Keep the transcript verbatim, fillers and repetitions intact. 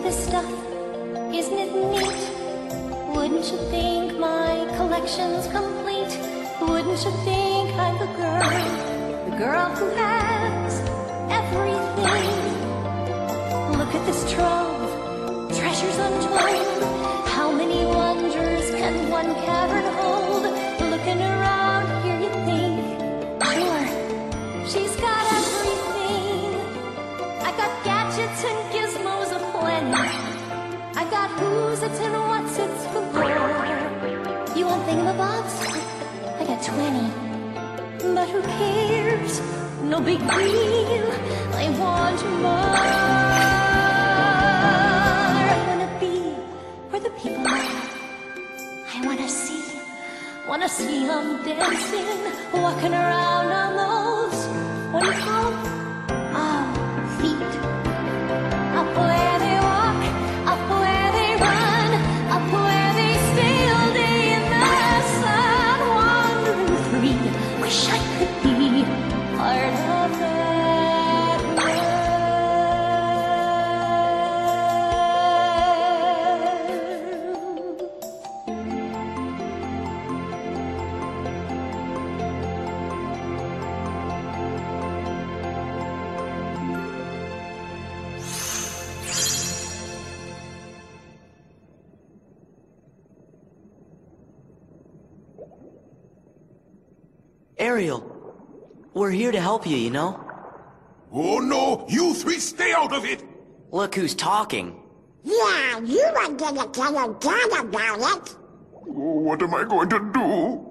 this stuff, isn't it neat? Wouldn't you think my collection's complete? Wouldn't you think I'm the girl, the girl who has everything? Look at this trove, treasures untold. How many wonders can one cavern hold? Looking around here you think, sure, she's got everything. I got gadgets and gizmos aplenty. I got who's it's and what's it's galore. You want thingamabobs? I got twenty. But who cares? No big deal. I want more. I wanna be where the people are. I wanna see, wanna see them dancing, walking around on those, what do you call them? Oh, feet. Up where they walk, up where they run, up where they stay all day in the sun, wandering free. Wish I could be part of that world. Ariel, we're here to help you, you know? Oh no, you three stay out of it! Look who's talking. Yeah, you were gonna tell your dad about it. Oh, what am I going to do?